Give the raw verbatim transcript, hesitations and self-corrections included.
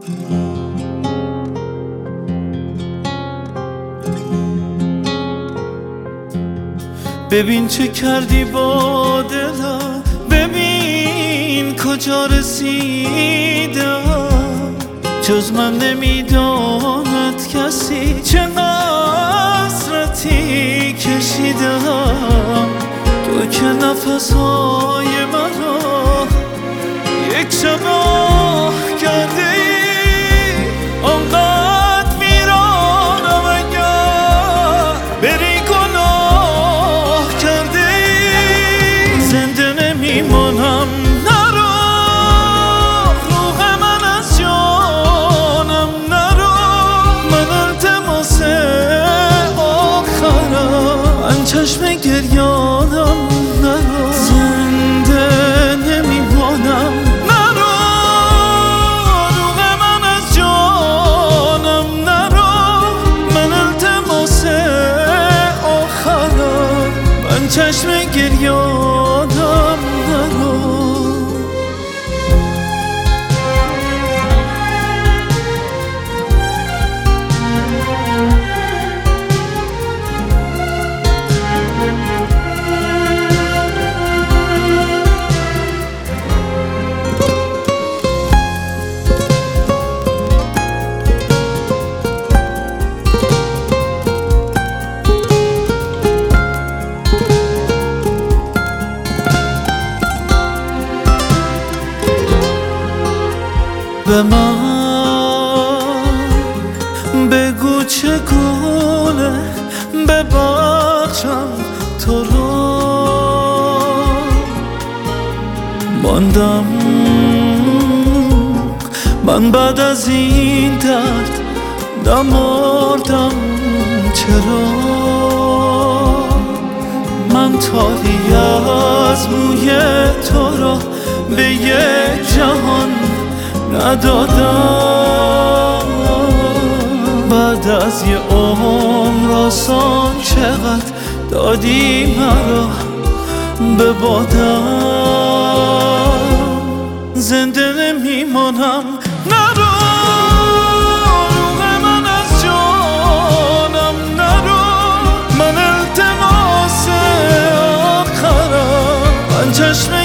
ببین چه کردی با دلم، ببین کجا رسیدم. جز من نمیداند کسی چه حسرتی کشیدم. تو که نفسهای مرا یک شب آه کرده ای، آنقدر میرانم اگر بری گناه کرده ای. زنده نمیمانم نرو، روح من از جانم نرو. من التماس آخرم، من چشم گریانم نرو. زنده نمیمانم نرو، روح من از جانم نرو. من التماس آخرم، من چشم گریانم نرو. به من بگو چگونه ببخشم تو رو. ماندم من بعد از این درد، نمردم چرا. من تاری از موی تو را به یک جهان ندادم. بعد از یه عمر آسان چقدر دادی مرا به بادم. زنده نمیمانم نرو، روح من از جانم نرو. من التماس آخرم، من چشم